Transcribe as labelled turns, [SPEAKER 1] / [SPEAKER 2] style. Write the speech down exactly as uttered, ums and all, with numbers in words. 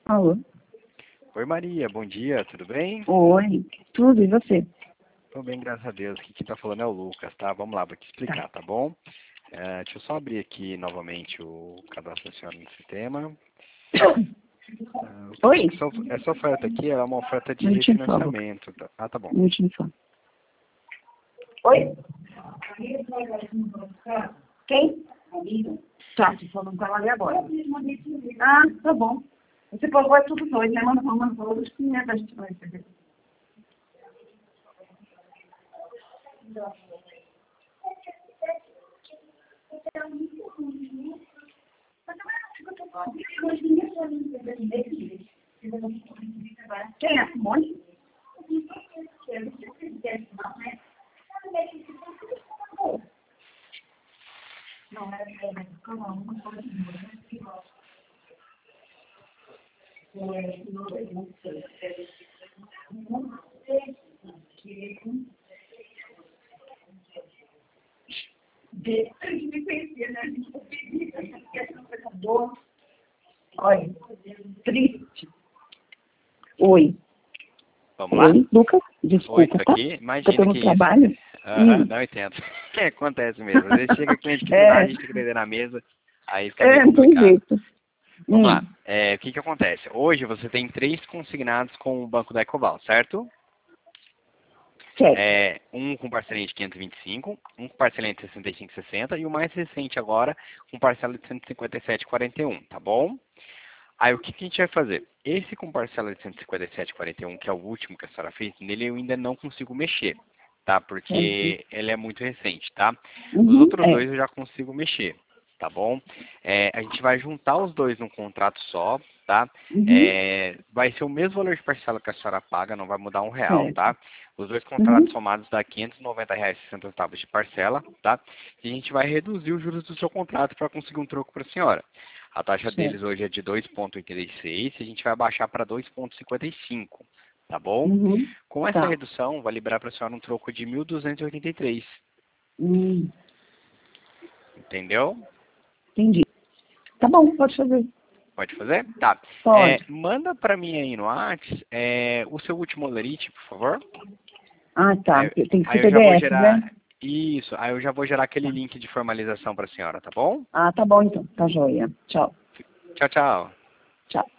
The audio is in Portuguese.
[SPEAKER 1] Alô?
[SPEAKER 2] Oi, Maria, bom dia, tudo bem?
[SPEAKER 1] Oi, tudo, e você?
[SPEAKER 2] Tô bem, graças a Deus. Aqui quem tá falando é o Lucas, tá? Vamos lá, vou te explicar, tá bom? É, deixa eu só abrir aqui novamente o cadastro da senhora no sistema. Ah, o que
[SPEAKER 1] Oi?
[SPEAKER 2] que essa, essa oferta aqui é uma oferta de
[SPEAKER 1] Um minutinho só, Lucas.
[SPEAKER 2] refinanciamento. Tá? Ah, tá bom.
[SPEAKER 1] Um minutinho só. Oi? Quem? Tá, se for não falar agora. Ah, tá bom. Você pagou é tudo dois, né? Manda manda falou dos quinhentos, a gente vai receber. Quem é? Simone? Não, era calma, não pode de a gente me conhecia, né? A gente não pedia, a gente quer ser um pecador. Olha, triste. Oi.
[SPEAKER 2] Vamos lá?
[SPEAKER 1] Oi, Lucas,
[SPEAKER 2] Oi,
[SPEAKER 1] desculpa,
[SPEAKER 2] isso
[SPEAKER 1] tá?
[SPEAKER 2] aqui,
[SPEAKER 1] Porque eu
[SPEAKER 2] imagina
[SPEAKER 1] tô no
[SPEAKER 2] que isso.
[SPEAKER 1] trabalho.
[SPEAKER 2] Aham,
[SPEAKER 1] Hum.
[SPEAKER 2] não entendo. Acontece mesmo. Às vezes chega cliente que não dá, a
[SPEAKER 1] É,
[SPEAKER 2] gente tem que atender na mesa, aí fica meio
[SPEAKER 1] é, não tem
[SPEAKER 2] complicado.
[SPEAKER 1] jeito.
[SPEAKER 2] Vamos
[SPEAKER 1] Hum,
[SPEAKER 2] lá. É, o que que acontece? Hoje você tem três consignados com o Banco da Ecoval, certo?
[SPEAKER 1] certo.
[SPEAKER 2] É, um com parcelinha de quinhentos e vinte e cinco, um com parcelinha de sessenta e cinco e sessenta e o mais recente agora com parcela de cento e cinquenta e sete e quarenta e um, tá bom? Aí o que, que a gente vai fazer? Esse com parcela de cento e cinquenta e sete e quarenta e um, que é o último que a senhora fez, nele eu ainda não consigo mexer, tá?
[SPEAKER 1] Certo.
[SPEAKER 2] Porque ele é muito recente, tá? Os
[SPEAKER 1] Uhum,
[SPEAKER 2] outros
[SPEAKER 1] é.
[SPEAKER 2] dois eu já consigo mexer, tá bom? É, a gente vai juntar os dois num contrato só, tá?
[SPEAKER 1] Uhum,
[SPEAKER 2] É, vai ser o mesmo valor de parcela que a senhora paga, não vai mudar um real,
[SPEAKER 1] certo.
[SPEAKER 2] tá? Os dois contratos
[SPEAKER 1] Uhum,
[SPEAKER 2] somados dá quinhentos e noventa reais e sessenta centavos de parcela, tá? E a gente vai reduzir os juros do seu contrato para conseguir um troco para a senhora. A taxa deles
[SPEAKER 1] certo.
[SPEAKER 2] hoje é de dois vírgula oitenta e seis e a gente vai baixar para dois vírgula cinquenta e cinco, tá bom?
[SPEAKER 1] Uhum,
[SPEAKER 2] Com essa
[SPEAKER 1] tá.
[SPEAKER 2] redução, vai liberar para a senhora um troco de mil duzentos e oitenta e três,
[SPEAKER 1] Hum,
[SPEAKER 2] entendeu?
[SPEAKER 1] entendi. Tá bom, pode fazer.
[SPEAKER 2] Pode fazer? Tá. É,
[SPEAKER 1] Pode.
[SPEAKER 2] manda para mim aí no WhatsApp é, o seu último lerite, por favor.
[SPEAKER 1] Ah, tá.
[SPEAKER 2] Aí,
[SPEAKER 1] Tem que ser
[SPEAKER 2] aí eu já vou
[SPEAKER 1] P D F, né?
[SPEAKER 2] gerar... Isso, aí eu já vou gerar aquele
[SPEAKER 1] Tá.
[SPEAKER 2] link de formalização para a senhora, tá bom?
[SPEAKER 1] Ah, tá bom então. Tá joia. Tchau.
[SPEAKER 2] Tchau, tchau.
[SPEAKER 1] Tchau.